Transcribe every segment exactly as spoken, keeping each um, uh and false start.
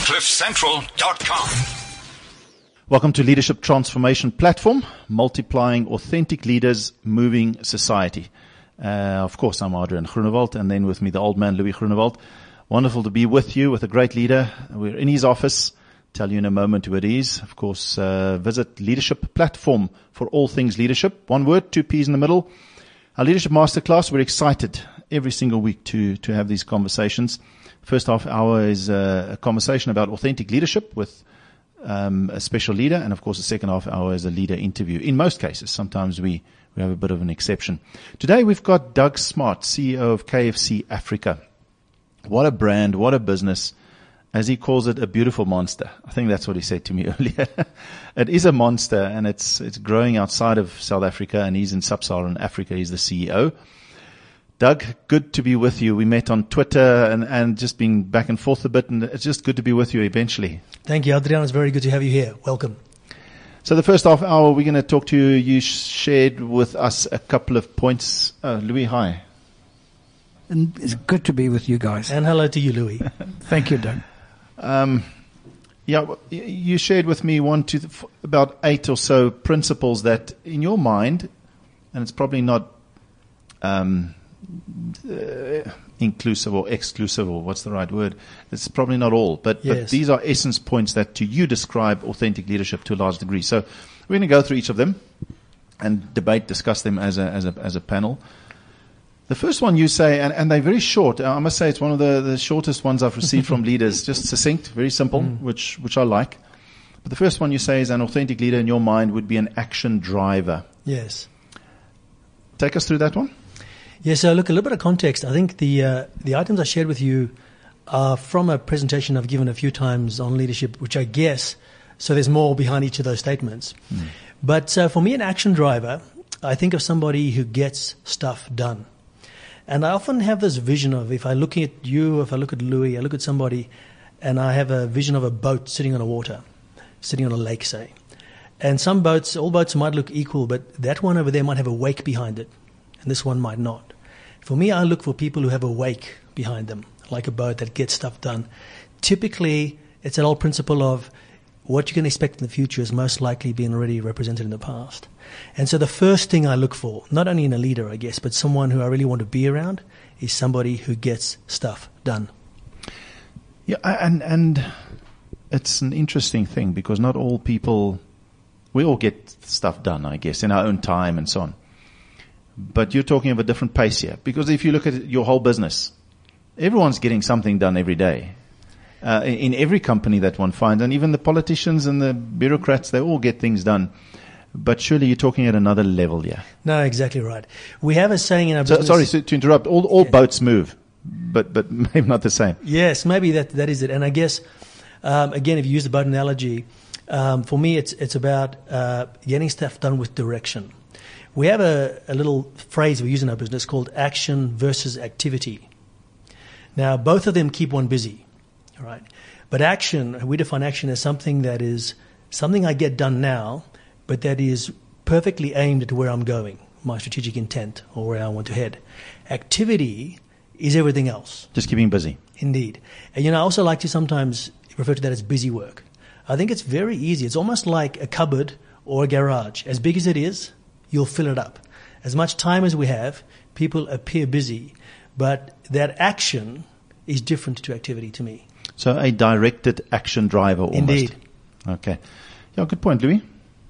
cliff central dot com. Welcome to Leadership Transformation Platform, multiplying authentic leaders, moving society. Uh, of course, I'm Adrian Groenewald, and then with me, the old man, Louis Groenewald. Wonderful to be with you with a great leader. We're in his office. Tell you in a moment who it is. Of course, uh, visit Leadership Platform for all things leadership. One word, two P's in the middle. Our Leadership Masterclass, we're excited every single week to, to have these conversations. First half hour is uh, a conversation about authentic leadership with um, a special leader. And of course, the second half hour is a leader interview. In most cases, sometimes we, we have a bit of an exception. Today, we've got Doug Smart, C E O of K F C Africa. What a brand, what a business. As he calls it, a beautiful monster. I think that's what he said to me earlier. It is a monster, and it's it's growing outside of South Africa, and he's in sub-Saharan Africa. He's the C E O. Doug, good to be with you. We met on Twitter and, and just been back and forth a bit, and it's just good to be with you eventually. Thank you, Adrian. It's very good to have you here. Welcome. So the first half hour, we're going to talk to you. You shared with us a couple of points. Oh, Louis, hi. And it's good to be with you guys. And hello to you, Louis. Thank you, Doug. Um, yeah, you shared with me one, two, about eight or so principles that, in your mind, and it's probably not um, uh, inclusive or exclusive, or what's the right word? It's probably not all, but, yes. but these are essence points that to you describe authentic leadership to a large degree. So we're going to go through each of them and debate, discuss them as a as a as a panel. The first one you say, and, and they're very short. I must say it's one of the, the shortest ones I've received from leaders. Just succinct, very simple, mm. which which I like. But the first one you say is an authentic leader in your mind would be an action driver. Yes. Take us through that one. Yeah, so look, a little bit of context. I think the uh, the items I shared with you are from a presentation I've given a few times on leadership, which I guess, so there's more behind each of those statements. Mm. But uh, for me, an action driver, I think of somebody who gets stuff done. And I often have this vision of, if I look at you, if I look at Louis, I look at somebody, and I have a vision of a boat sitting on the water, sitting on a lake, say. And some boats, all boats might look equal, but that one over there might have a wake behind it, and this one might not. For me, I look for people who have a wake behind them, like a boat that gets stuff done. Typically, it's an old principle of what you can expect in the future is most likely being already represented in the past. And so the first thing I look for, not only in a leader, I guess, but someone who I really want to be around, is somebody who gets stuff done. Yeah, and and it's an interesting thing because not all people, we all get stuff done, I guess, in our own time and so on. But you're talking of a different pace here, because if you look at your whole business, everyone's getting something done every day. Uh, in every company that one finds, and even the politicians and the bureaucrats, they all get things done. But surely you're talking at another level here. No, exactly right. We have a saying in our so, business. Sorry so, to interrupt. All, all yeah. boats move, but but maybe not the same. Yes, maybe that that is it. And I guess, um, again, if you use the boat analogy, um, for me it's it's about uh, getting stuff done with direction. We have a, a little phrase we use in our business called action versus activity. Now, both of them keep one busy. All right. But action, we define action as something that is something I get done now, but that is perfectly aimed at where I'm going, my strategic intent or where I want to head. Activity is everything else. Just keeping busy. Indeed. And, you know, I also like to sometimes refer to that as busy work. I think it's very easy. It's almost like a cupboard or a garage. As big as it is, you'll fill it up. As much time as we have, people appear busy, but that action is different to activity to me. So a directed action driver almost. Indeed. Okay. Yeah, good point, Louis.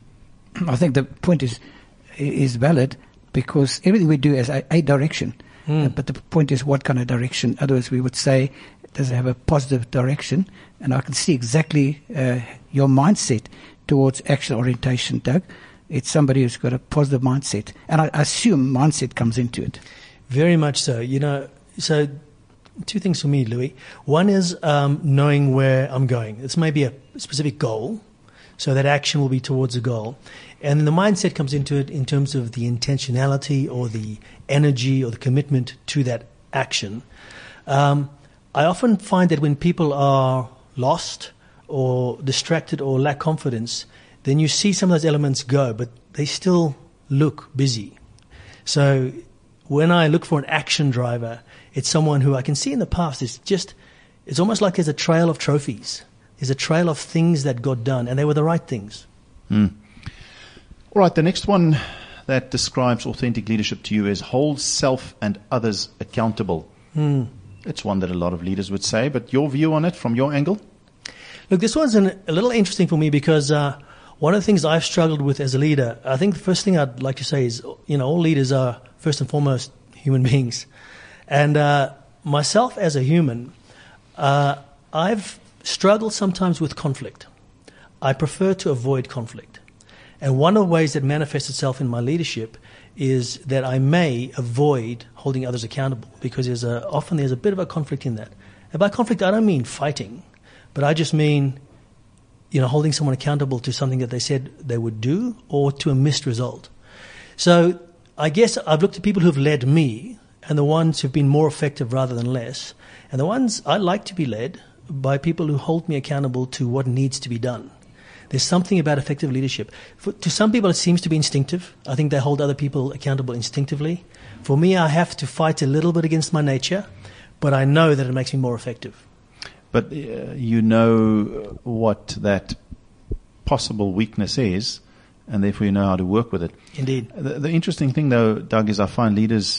I think the point is is valid because everything we do has a, a direction. Mm. Uh, but the point is what kind of direction. Otherwise, we would say, does it have a positive direction? And I can see exactly uh, your mindset towards action orientation, Doug. It's somebody who's got a positive mindset. And I assume mindset comes into it. Very much so. You know, so... Two things for me, Louis. One is um, knowing where I'm going. This may be a specific goal, so that action will be towards a goal. And the mindset comes into it in terms of the intentionality or the energy or the commitment to that action. Um, I often find that when people are lost or distracted or lack confidence, then you see some of those elements go, but they still look busy. So when I look for an action driver, it's someone who I can see in the past is just, it's almost like there's a trail of trophies is a trail of things that got done, and they were the right things. Mm. All right, the next one that describes authentic leadership to you is hold self and others accountable. Mm. It's one that a lot of leaders would say, but your view on it from your angle? Look, this one's an, a little interesting for me because uh, one of the things I've struggled with as a leader, I think the first thing I'd like to say is, you know, all leaders are first and foremost human beings. And uh, myself as a human, uh, I've struggled sometimes with conflict. I prefer to avoid conflict. And one of the ways that manifests itself in my leadership is that I may avoid holding others accountable because there's a, often there's a bit of a conflict in that. And by conflict, I don't mean fighting, but I just mean, you know, holding someone accountable to something that they said they would do or to a missed result. So I guess I've looked at people who've led me and the ones who've been more effective rather than less. And the ones I like to be led by people who hold me accountable to what needs to be done. There's something about effective leadership. For, to some people, it seems to be instinctive. I think they hold other people accountable instinctively. For me, I have to fight a little bit against my nature, but I know that it makes me more effective. But uh, you know what that possible weakness is, and therefore you know how to work with it. Indeed. The, the interesting thing, though, Doug, is I find leaders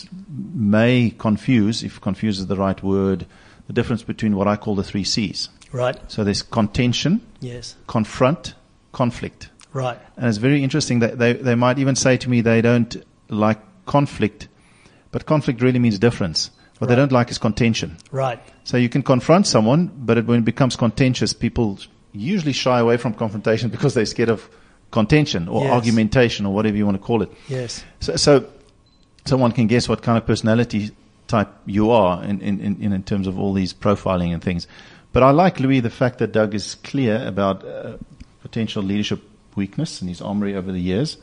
may confuse, if confuse is the right word, the difference between what I call the three C's. Right. So there's contention, yes, confront, conflict. Right. And it's very interesting that they, they might even say to me they don't like conflict, but conflict really means difference. What right. they don't like is contention. Right. So you can confront someone, but it, when it becomes contentious, people usually shy away from confrontation because they're scared of contention or yes. argumentation or whatever you want to call it. Yes. So, so someone can guess what kind of personality type you are in, in, in, in terms of all these profiling and things. But I like, Louis, the fact that Doug is clear about uh, potential leadership weakness in his armory over the years.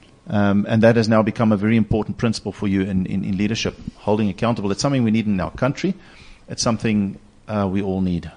Um, and that has now become a very important principle for you in, in, in leadership, holding accountable. It's something we need in our country. It's something uh, we all need.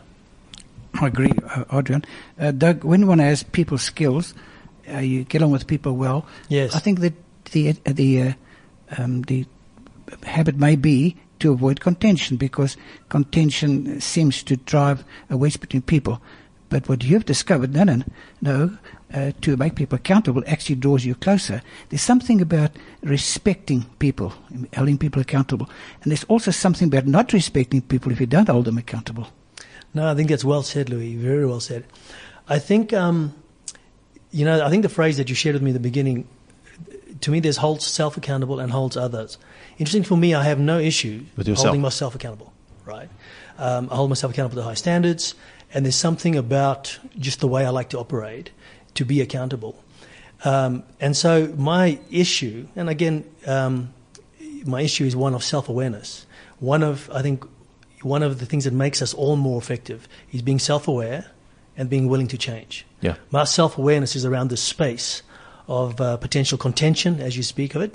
I agree, uh, Adrian. Uh, Doug, when one has people skills, uh, you get on with people well. Yes. I think that the uh, the uh, um, the habit may be to avoid contention, because contention seems to drive a wedge between people. But what you've discovered, no, no, no, uh, to make people accountable actually draws you closer. There's something about respecting people, holding people accountable. And there's also something about not respecting people if you don't hold them accountable. No, I think that's well said, Louis. Very well said. I think, um, you know, I think the phrase that you shared with me in the beginning, to me, there's holds self accountable and holds others. Interesting for me, I have no issue with yourself. Holding myself accountable, right? Um, I hold myself accountable to high standards, and there's something about just the way I like to operate to be accountable. Um, and so my issue, and again, um, my issue is one of self-awareness. One of, I think, one of the things that makes us all more effective is being self-aware and being willing to change. Yeah. My self-awareness is around this space of uh, potential contention, as you speak of it.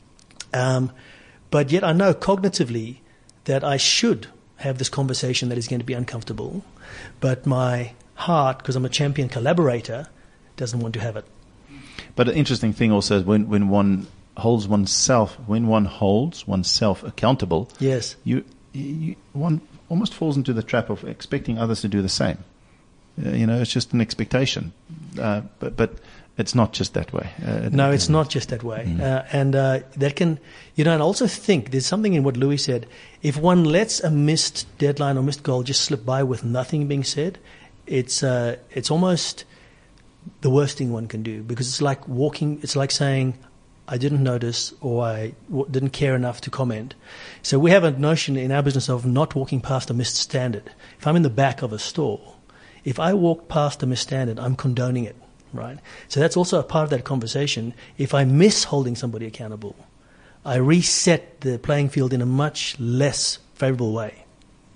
Um, but yet I know cognitively that I should have this conversation that is going to be uncomfortable, but my heart, because I'm a champion collaborator, doesn't want to have it. But an interesting thing also is when, when one holds oneself, when one holds oneself accountable, yes, you, you one almost falls into the trap of expecting others to do the same. Uh, you know, it's just an expectation. Uh, but but it's not just that way. Uh, no, it's not just that way. Mm. Uh, and uh, that can, you know, and also think there's something in what Louis said. If one lets a missed deadline or missed goal just slip by with nothing being said, it's uh, it's almost the worst thing one can do, because it's like walking, it's like saying, I didn't notice or I w- didn't care enough to comment. So we have a notion in our business of not walking past a missed standard. If I'm in the back of a store, if I walk past a missed standard, I'm condoning it, right? So that's also a part of that conversation. If I miss holding somebody accountable, I reset the playing field in a much less favorable way.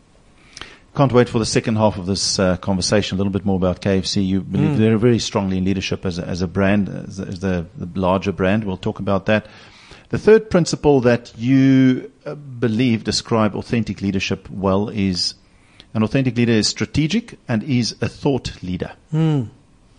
Can't wait for the second half of this uh, conversation. A little bit more about K F C. You believe mm. very, very strongly in leadership as a, as a brand, as, as the, the larger brand. We'll talk about that. The third principle that you uh, believe describe authentic leadership well is an authentic leader is strategic and is a thought leader. Mm.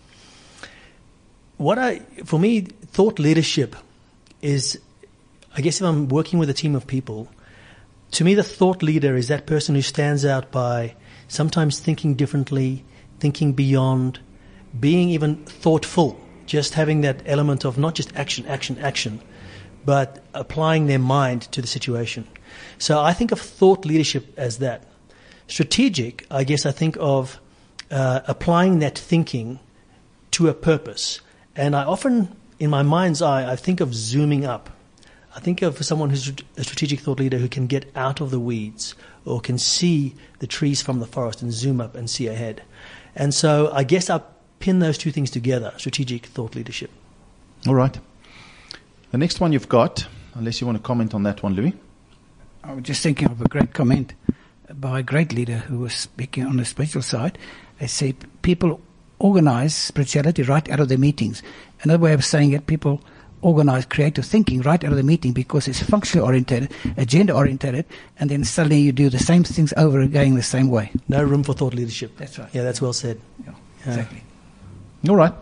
What I, for me, thought leadership is, I guess if I'm working with a team of people, to me the thought leader is that person who stands out by sometimes thinking differently, thinking beyond, being even thoughtful, just having that element of not just action, action, action, but applying their mind to the situation. So I think of thought leadership as that. Strategic, I guess I think of uh, applying that thinking to a purpose. And I often, in my mind's eye, I think of zooming up. I think of someone who's a strategic thought leader who can get out of the weeds or can see the trees from the forest and zoom up and see ahead. And so I guess I pin those two things together, strategic thought leadership. All right. The next one you've got, unless you want to comment on that one, Louis. I was just thinking of a great comment by a great leader who was speaking on the spiritual side. They say people organize spirituality right out of their meetings. Another way of saying it, people organize creative thinking right out of the meeting because it's functionally oriented, agenda oriented, and then suddenly you do the same things over again the same way. No room for thought leadership. That's right. Yeah, that's well said. Yeah, Yeah. exactly. All right.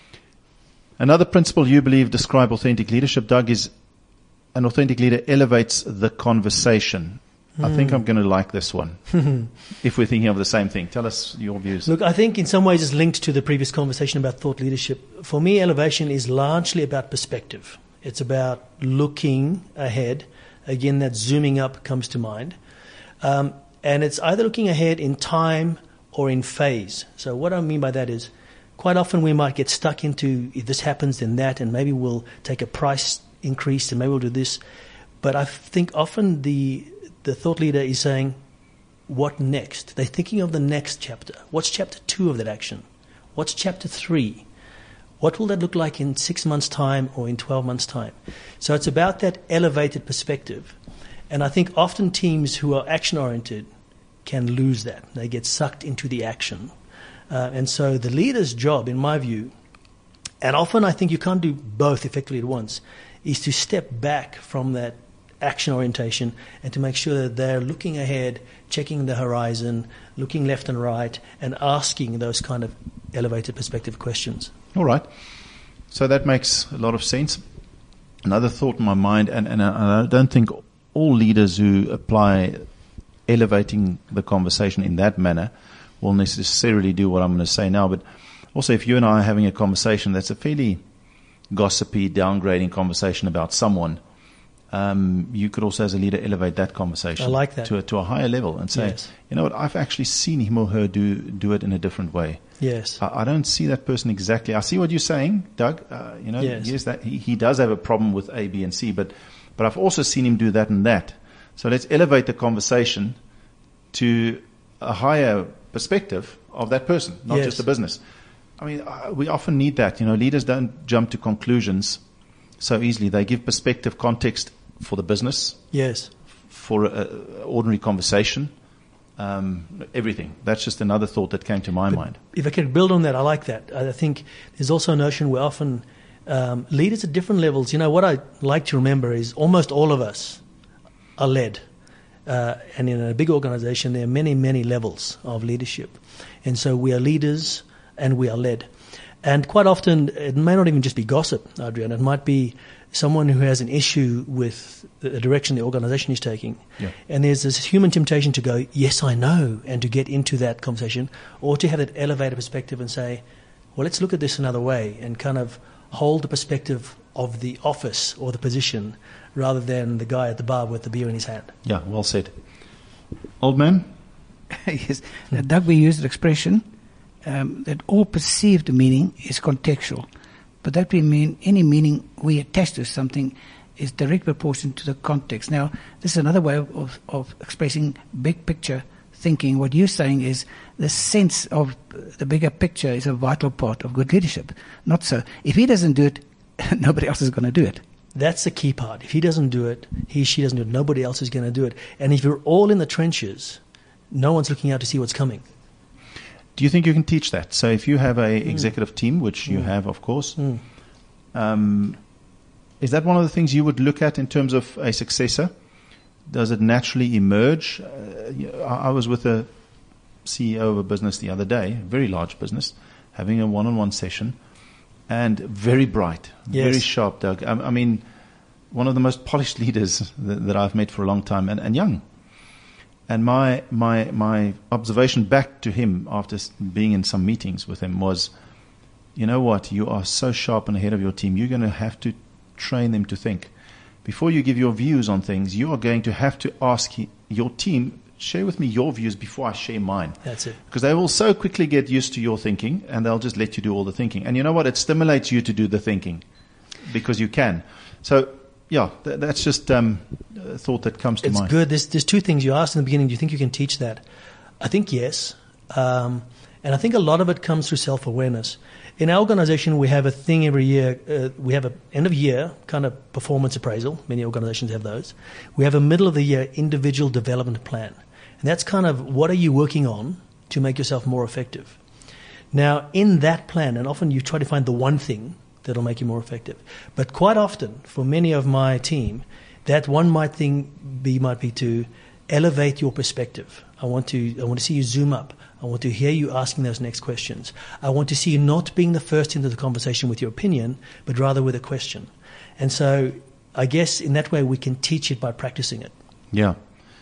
Another principle you believe describe authentic leadership, Doug, is an authentic leader elevates the conversation. I think I'm going to like this one. If we're thinking of the same thing. Tell us your views. Look, I think in some ways it's linked to the previous conversation about thought leadership. For me, elevation is largely about perspective. It's about looking ahead. Again, that zooming up comes to mind. Um, and it's either looking ahead in time or in phase. So what I mean by that is quite often we might get stuck into if this happens, then that, and maybe we'll take a price increase and maybe we'll do this. But I think often the the thought leader is saying, what next? They're thinking of the next chapter. What's chapter two of that action? What's chapter three? What will that look like in six months' time or in twelve months' time? So it's about that elevated perspective. And I think often teams who are action-oriented can lose that. They get sucked into the action. Uh, and so the leader's job, in my view, and often I think you can't do both effectively at once, is to step back from that action orientation and to make sure that they're looking ahead, checking the horizon, looking left and right, and asking those kind of elevated perspective questions. All right. So that makes a lot of sense. Another thought in my mind, and, and I don't think all leaders who apply elevating the conversation in that manner will necessarily do what I'm going to say now, but also if you and I are having a conversation that's a fairly gossipy, downgrading conversation about someone, Um, you could also, as a leader, elevate that conversation I like that. to a, to a higher level and say, Yes. you know what, I've actually seen him or her do do it in a different way. Yes. I, I don't see that person exactly. I see what you're saying, Doug. Uh, you know, Yes. yes, that he, he does have a problem with A, B, and C, but but I've also seen him do that and that. So let's elevate the conversation to a higher perspective of that person, not Yes. just the business. I mean, uh, we often need that. You know, leaders don't jump to conclusions so easily. They give perspective, context for the business, Yes. for an ordinary conversation, um, everything. That's just another thought that came to my mind. If I could build on that, I like that. I think there's also a notion where often um, leaders at different levels, you know, what I like to remember is almost all of us are led. Uh, and in a big organization, there are many, many levels of leadership. And so we are leaders and we are led. And quite often, it may not even just be gossip, Adrian. It might be someone who has an issue with the direction the organization is taking. Yeah. And there's this human temptation to go, yes, I know, and to get into that conversation, or to have that elevated perspective and say, well, let's look at this another way, and kind of hold the perspective of the office or the position rather than the guy at the bar with the beer in his hand. Yeah, well said. Old man? Yes. Uh, Doug, we used the expression um, that all perceived meaning is contextual. But that we mean any meaning we attach to something is direct proportion to the context. Now, this is another way of, of, of expressing big picture thinking. What you're saying is the sense of the bigger picture is a vital part of good leadership. Not so. If he doesn't do it, nobody else is going to do it. That's the key part. If he doesn't do it, he, she doesn't do it, nobody else is going to do it. And if you're all in the trenches, no one's looking out to see what's coming. Do you think you can teach that? So if you have a mm. executive team, which you mm. have, of course, mm. um, is that one of the things you would look at in terms of a successor? Does it naturally emerge? Uh, I was with a C E O of a business the other day, a very large business, having a one-on-one session, and very bright, yes. very sharp, Doug. I, I mean, one of the most polished leaders that, that I've met for a long time, and, and young. And my, my, my observation back to him after being in some meetings with him was, you know what, you are so sharp and ahead of your team, you're going to have to train them to think. Before you give your views on things, you are going to have to ask he, your team, share with me your views before I share mine. That's it. Because they will so quickly get used to your thinking, and they'll just let you do all the thinking. And you know what? It stimulates you to do the thinking because you can. So, yeah, th- that's just um, a thought that comes to it's mind. It's good. There's, there's two things you asked in the beginning. Do you think you can teach that? I think yes. Um, and I think a lot of it comes through self-awareness. In our organization, we have a thing every year. Uh, we have an end-of-year kind of performance appraisal. Many organizations have those. We have a middle-of-the-year individual development plan. And that's kind of what are you working on to make yourself more effective. Now, in that plan, and often you try to find the one thing that'll make you more effective. But quite often, for many of my team, that one might thing be might be to elevate your perspective. I want to I want to see you zoom up. I want to hear you asking those next questions. I want to see you not being the first into the conversation with your opinion, but rather with a question. And so I guess in that way we can teach it by practicing it. Yeah.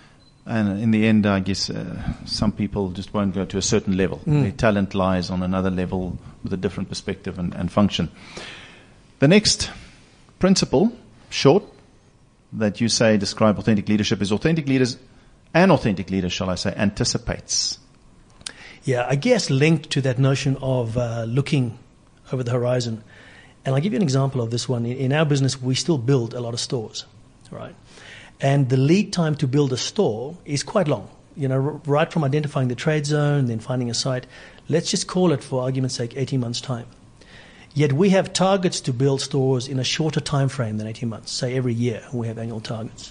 And in the end, I guess uh, some people just won't go to a certain level. Mm. Their talent lies on another level with a different perspective and, and function. The next principle, short, that you say describe authentic leadership is authentic leaders, an authentic leader, shall I say, anticipates. Yeah, I guess linked to that notion of uh, looking over the horizon. And I'll give you an example of this one. In, in our business, we still build a lot of stores, right? And the lead time to build a store is quite long. You know, r- right from identifying the trade zone, then finding a site. Let's just call it, for argument's sake, eighteen months' time. Yet we have targets to build stores in a shorter time frame than eighteen months. Say every year we have annual targets.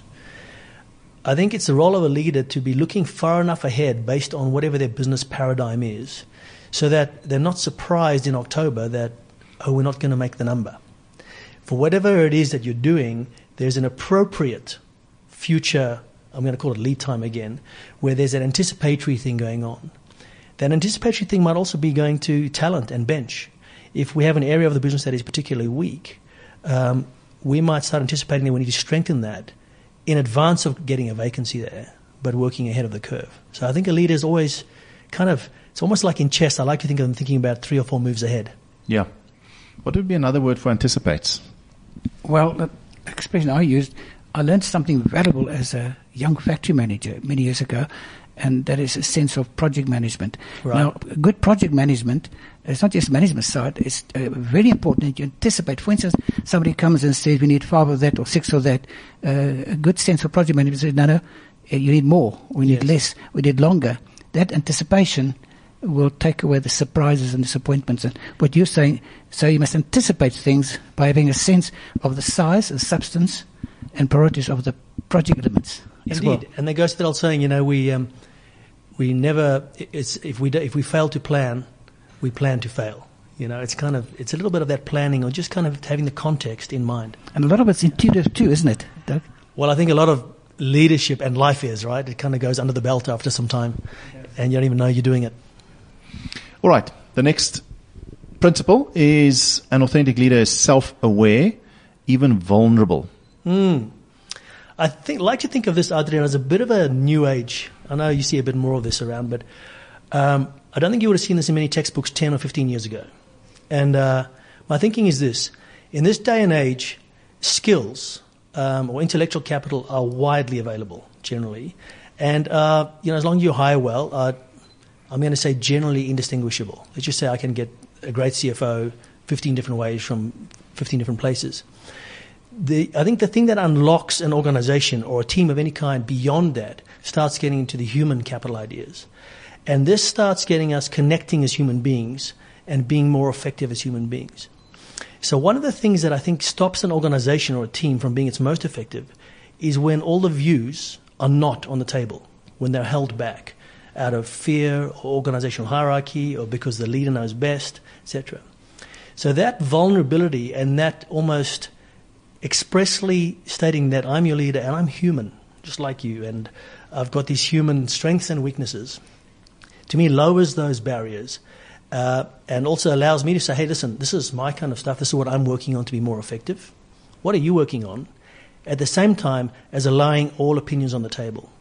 I think it's the role of a leader to be looking far enough ahead based on whatever their business paradigm is, so that they're not surprised in October that, oh, we're not going to make the number. For whatever it is that you're doing, there's an appropriate future, I'm going to call it lead time again, where there's an anticipatory thing going on. That anticipatory thing might also be going to talent and bench. If we have an area of the business that is particularly weak, um, we might start anticipating that we need to strengthen that in advance of getting a vacancy there, but working ahead of the curve. So I think a leader is always kind of, it's almost like in chess. I like to think of them thinking about three or four moves ahead. Yeah. What would be another word for anticipates? Well, the expression I used, I learned something valuable as a young factory manager many years ago, and that is a sense of project management. Right. Now, good project management, it's not just management side, it's uh, very important that you anticipate. For instance, somebody comes and says, we need five of that or six of that. Uh, a good sense of project management says, no, no, you need more, we need yes. less, we need longer. That anticipation will take away the surprises and disappointments. And what you're saying, so you must anticipate things by having a sense of the size and substance and priorities of the project elements. Indeed, well. And that goes to that old saying, you know, we um, we never, it's, if we do, if we fail to plan, we plan to fail. You know, it's kind of, it's a little bit of that planning or just kind of having the context in mind. And a lot of it's intuitive too, isn't it, Doug? Well, I think a lot of leadership and life is, right? It kind of goes under the belt after some time, and you don't even know you're doing it. All right. The next principle is an authentic leader is self-aware, even vulnerable. Mm. I think like to think of this, Adrian, as a bit of a new age. I know you see a bit more of this around, but um, I don't think you would have seen this in many textbooks ten or fifteen years ago. And uh, my thinking is this. In this day and age, skills um, or intellectual capital are widely available, generally. And, uh, you know, as long as you hire well, uh, I'm going to say generally indistinguishable. Let's just say I can get a great C F O fifteen different ways from fifteen different places. The, I think the thing that unlocks an organization or a team of any kind beyond that starts getting into the human capital ideas. And this starts getting us connecting as human beings and being more effective as human beings. So one of the things that I think stops an organization or a team from being its most effective is when all the views are not on the table, when they're held back out of fear or organizational hierarchy or because the leader knows best, et cetera. So that vulnerability and that almost expressly stating that I'm your leader and I'm human, just like you, and I've got these human strengths and weaknesses, to me lowers those barriers uh, and also allows me to say, hey, listen, this is my kind of stuff. This is what I'm working on to be more effective. What are you working on? At the same time as allowing all opinions on the table.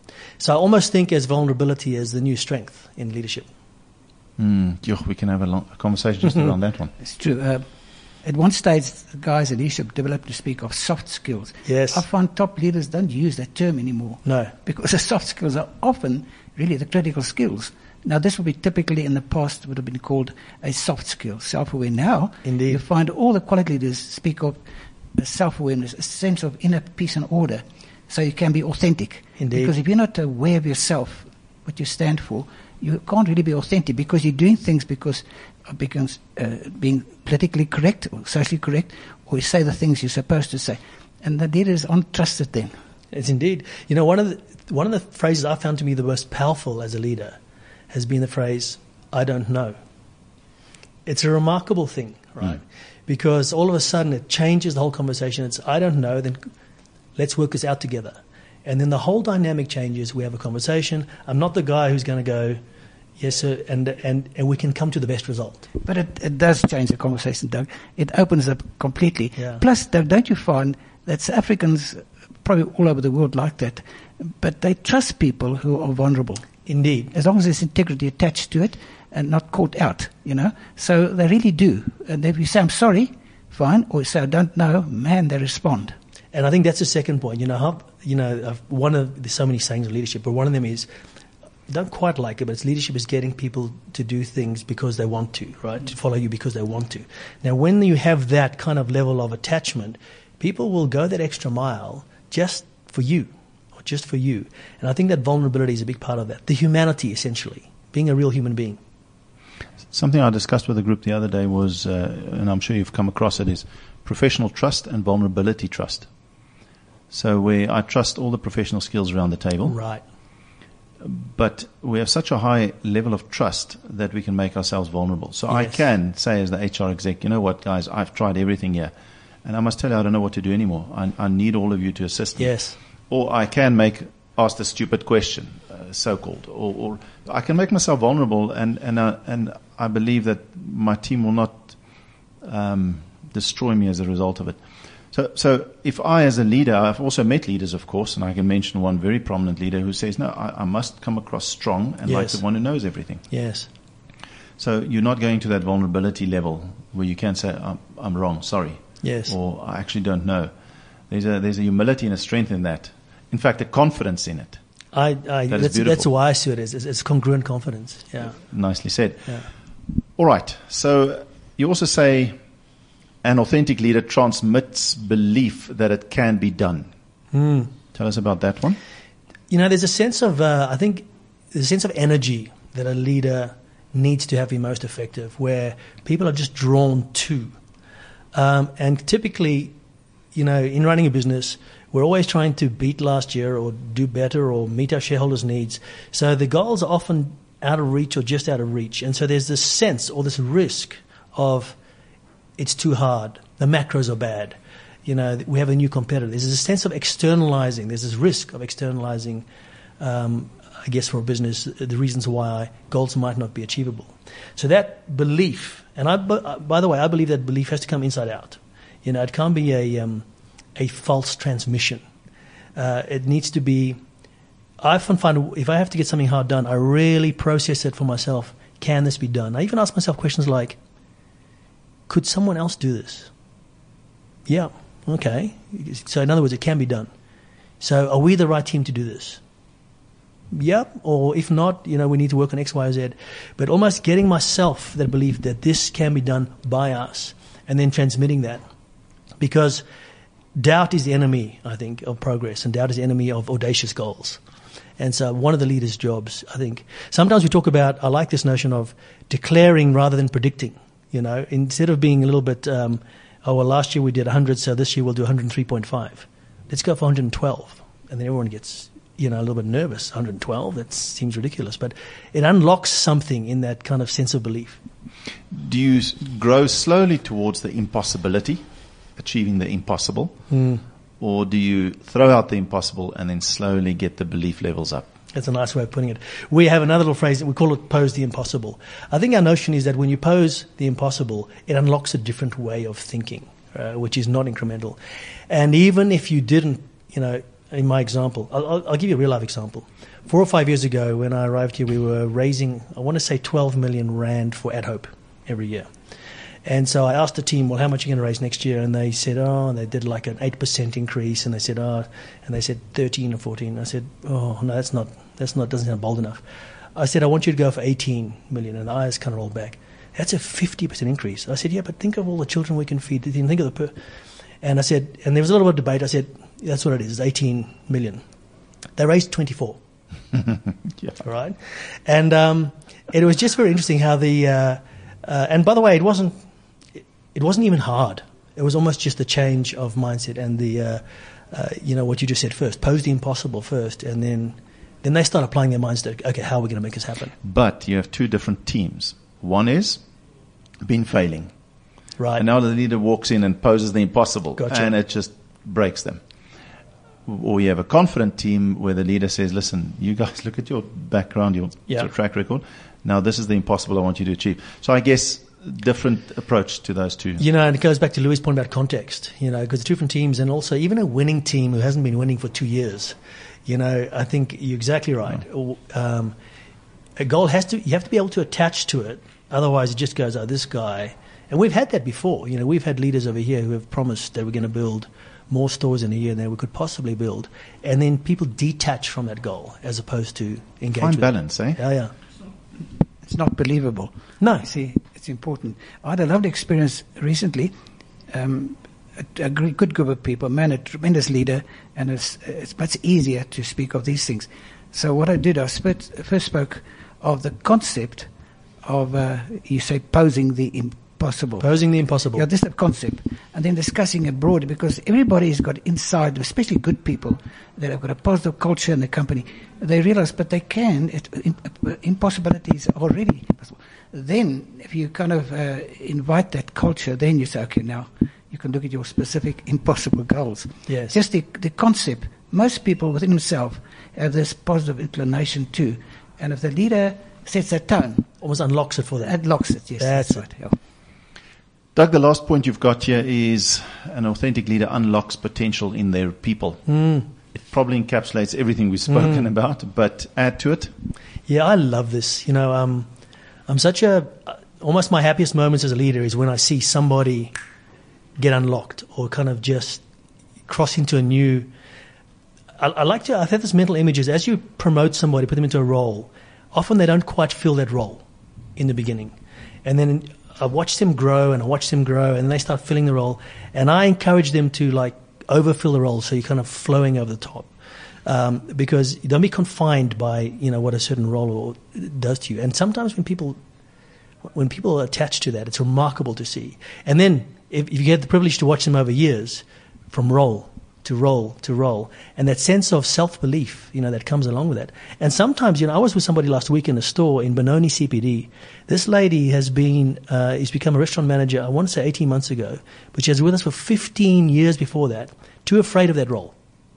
So I almost think as vulnerability as the new strength in leadership. Mm, we can have a, long, a conversation just around that one. It's true. Uh, at one stage, the guys in leadership developed to speak of soft skills. Yes. I find top leaders don't use that term anymore. No. Because the soft skills are often really the critical skills. Now, this would be typically in the past would have been called a soft skill, self-aware. Now, Indeed. you find all the quality leaders speak of self-awareness, a sense of inner peace and order, so you can be authentic. Indeed. Because if you're not aware of yourself, what you stand for, you can't really be authentic because you're doing things because of becomes, uh, being politically correct or socially correct, or you say the things you're supposed to say. And the leaders aren't trusted then. It's indeed. You know, one of the, one of the phrases I found to be the most powerful as a leader has been the phrase, I don't know. It's a remarkable thing, right? Mm. Because all of a sudden it changes the whole conversation. It's, I don't know, then let's work this out together. And then the whole dynamic changes. We have a conversation. I'm not the guy who's going to go, yes, sir, and, and, and we can come to the best result. But it, it does change the conversation, Doug. It opens up completely. Yeah. Plus, Doug, don't you find that South Africans, probably all over the world like that, but they trust people who are vulnerable. Indeed. As long as there's integrity attached to it and not caught out, you know. So they really do. And if you say, I'm sorry, fine, or you say, I don't know, man, they respond. And I think that's the second point. You know, how, you know, I've, one of there's so many sayings of leadership, but one of them is, I don't quite like it, but it's leadership is getting people to do things because they want to, right? To follow you because they want to. Now, when you have that kind of level of attachment, people will go that extra mile just for you, or just for you. And I think that vulnerability is a big part of that. The humanity, essentially, being a real human being. Something I discussed with the group the other day was, uh, and I'm sure you've come across it, is professional trust and vulnerability trust. So where I trust all the professional skills around the table. Right. But we have such a high level of trust that we can make ourselves vulnerable. So Yes. I can say as the H R exec, you know what, guys, I've tried everything here. And I must tell you, I don't know what to do anymore. I, I need all of you to assist me. Yes. Or I can make, ask the stupid question, uh, so-called. Or, or I can make myself vulnerable, and, and, uh, and I believe that my team will not um, destroy me as a result of it. So, so if I, as a leader, I've also met leaders, of course, and I can mention one very prominent leader who says, no, I, I must come across strong and Yes. like the one who knows everything. Yes. So you're not going to that vulnerability level where you can say, I'm, I'm wrong, sorry. Yes. Or I actually don't know. There's a, there's a humility and a strength in that. In fact, a confidence in it. I, I, That is that's, beautiful. that's why I see it as it's, it's congruent confidence. Yeah. Nicely said. Yeah. All right. So you also say an authentic leader transmits belief that it can be done. Mm. Tell us about that one. You know, there's a sense of, uh, I think, there's a sense of energy that a leader needs to have be most effective, where people are just drawn to. Um, and typically, you know, in running a business, we're always trying to beat last year or do better or meet our shareholders' needs. So the goals are often out of reach or just out of reach. And so there's this sense or this risk of it's too hard. The macros are bad. You know, we have a new competitor. There's a sense of externalizing. There's this risk of externalizing, um, I guess, for a business, the reasons why goals might not be achievable. So that belief, and I, by the way, I believe that belief has to come inside out. You know, it can't be a um, a false transmission. Uh, it needs to be. I often find if I have to get something hard done, I really process it for myself. Can this be done? I even ask myself questions like, could someone else do this? Yeah, okay. So in other words, it can be done. So are we the right team to do this? Yep. Or if not, you know, we need to work on X, Y, or Z. But almost getting myself that belief that this can be done by us and then transmitting that. Because doubt is the enemy, I think, of progress, and doubt is the enemy of audacious goals. And so one of the leaders' jobs, I think, sometimes we talk about, I like this notion of declaring rather than predicting. You know, instead of being a little bit, um, oh, well, last year we did one hundred, so this year we'll do one hundred three point five. Let's go for one hundred twelve. And then everyone gets, you know, a little bit nervous. one hundred twelve, that seems ridiculous. But it unlocks something in that kind of sense of belief. Do you grow slowly towards the impossibility, achieving the impossible? Mm. Or do you throw out the impossible and then slowly get the belief levels up? That's a nice way of putting it. We have another little phrase that we call it pose the impossible. I think our notion is that when you pose the impossible, it unlocks a different way of thinking, uh, which is not incremental. And even if you didn't, you know, in my example, I'll, I'll, I'll give you a real life example. Four or five years ago, when I arrived here, we were raising, I want to say twelve million rand for Ad Hope every year. And so I asked the team, well, how much are you going to raise next year? And they said, oh, and they did like an eight percent increase. And they said, oh, and they said thirteen or fourteen. I said, oh, no, that's not, that's not, doesn't sound bold enough. I said, I want you to go for eighteen million. And the eyes kind of rolled back. That's a fifty percent increase. I said, yeah, but think of all the children we can feed. Think of the per. And I said, and there was a little bit of debate. I said, that's what it is, it's eighteen million. They raised twenty-four. Yeah. All right. And um, it was just very interesting how the, uh, uh, and by the way, it wasn't, it wasn't even hard. It was almost just the change of mindset and the, uh, uh, you know, what you just said first. Pose the impossible first, and then then they start applying their minds to, okay, how are we going to make this happen? But you have two different teams. One is been failing. Right. And now the leader walks in and poses the impossible, Gotcha. and it just breaks them. Or you have a confident team where the leader says, listen, you guys, look at your background, your Yeah. sort of track record. Now this is the impossible I want you to achieve. So I guess different approach to those two. You know, and it goes back to Louis' point about context, you know, because two different teams, and also even a winning team who hasn't been winning for two years, you know, I think you're exactly right. Um, a goal has to, you have to be able to attach to it. Otherwise it just goes, oh, this guy. And we've had that before. You know, we've had leaders over here who have promised they were going to build more stores in a year than we could possibly build. And then people detach from that goal as opposed to engage Find with balance, it. eh? Yeah, yeah. It's not believable. No. You see, it's important. I had a lovely experience recently. Um, a, a gr- good group of people, man, a tremendous leader, and it's, it's much easier to speak of these things. So what I did, I sp- first spoke of the concept of, uh, you say, posing the impossible. Posing the impossible. Yeah, this is the concept. And then discussing it broadly, because everybody's got inside, especially good people, that have got a positive culture in the company. They realize, but they can, it, in, impossibilities are already possible. Then, if you kind of uh, invite that culture, then you say, okay, now you can look at your specific impossible goals. Yes. Just the, the concept. Most people within themselves have this positive inclination too. And if the leader sets that tone, Almost unlocks it for them. unlocks it, yes. That's right. Yeah. Doug, the last point you've got here is an authentic leader unlocks potential in their people. Mm. It probably encapsulates everything we've spoken mm. about, but add to it. Yeah, I love this. You know, um, I'm such a, almost my happiest moments as a leader is when I see somebody get unlocked or kind of just cross into a new, I, I like to, I've had this mental image is as you promote somebody, put them into a role, often they don't quite fill that role in the beginning. And then I watch them grow and I watch them grow and they start filling the role. And I encourage them to like overfill the role so you're kind of flowing over the top. Um, because don't be confined by, you know, what a certain role does to you. And sometimes when people, when people are attached to that, it's remarkable to see. And then if, if you get the privilege to watch them over years, from role to role to role, and that sense of self-belief, you know, that comes along with that. And sometimes, you know, I was with somebody last week in a store in Benoni C P D. This lady has been, uh, has become a restaurant manager, I want to say eighteen months ago, but she was with us for fifteen years before that, too afraid of that role.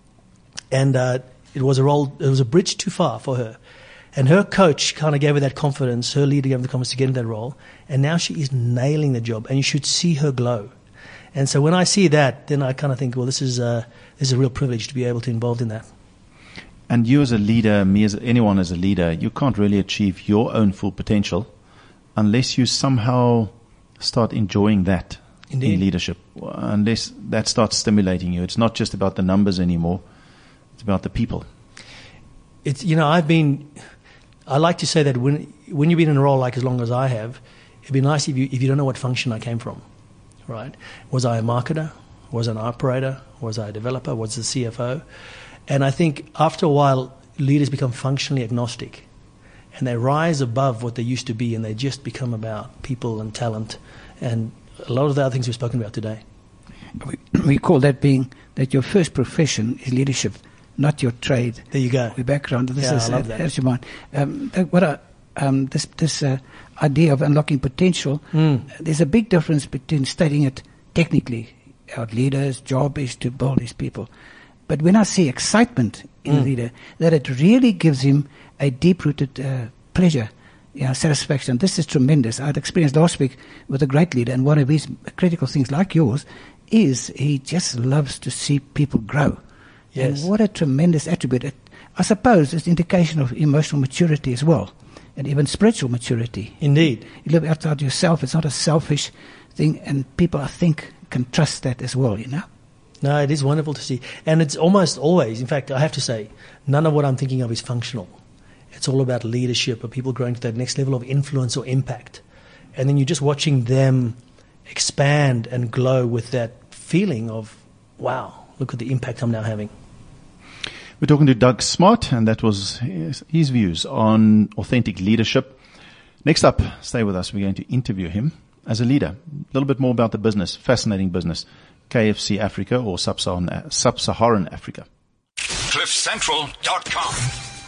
And uh, it was a role, it was a bridge too far for her. And her coach kind of gave her that confidence, her leader gave her the confidence to get into that role, and now she is nailing the job, and you should see her glow. And so when I see that, then I kind of think, well, this is a, this is a real privilege to be able to be involved in that. And you as a leader, me as anyone as a leader, you can't really achieve your own full potential unless you somehow start enjoying that Indeed. in leadership. Unless that starts stimulating you. It's not just about the numbers anymore. It's about the people. It's, you know, I've been, I like to say that when when you've been in a role like as long as I have, it'd be nice if you if you don't know what function I came from. Right? Was I a marketer? Was I an operator? Was I a developer? Was I the C F O? And I think after a while, leaders become functionally agnostic. And they rise above what they used to be, and they just become about people and talent and a lot of the other things we've spoken about today. We, we call that being that your first profession is leadership, not your trade. There you go. Your background. This Yeah, is, I love that. That's your mind. Um, th- what a, um, this this uh, idea of unlocking potential, Mm. there's a big difference between stating it technically. Our leader's job is to build his people. But when I see excitement in Mm. a leader, that it really gives him a deep-rooted uh, pleasure, you know, satisfaction. This is tremendous. I had experienced last week with a great leader, and one of his critical things, like yours, is he just loves to see people grow. Yes. And what a tremendous attribute. It, I suppose it's an indication of emotional maturity as well, and even spiritual maturity. Indeed. You live outside yourself. It's not a selfish thing, and people, I think, can trust that as well, you know? No, it is wonderful to see. And it's almost always, in fact, I have to say, none of what I'm thinking of is functional. It's all about leadership, or people growing to that next level of influence or impact. And then you're just watching them expand and glow with that feeling of, wow, look at the impact I'm now having. We're talking to Doug Smart, and that was his, his views on authentic leadership. Next up, stay with us. We're going to interview him as a leader. A little bit more about the business, fascinating business, K F C Africa or Sub-Saharan, Sub-Saharan Africa. cliff central dot com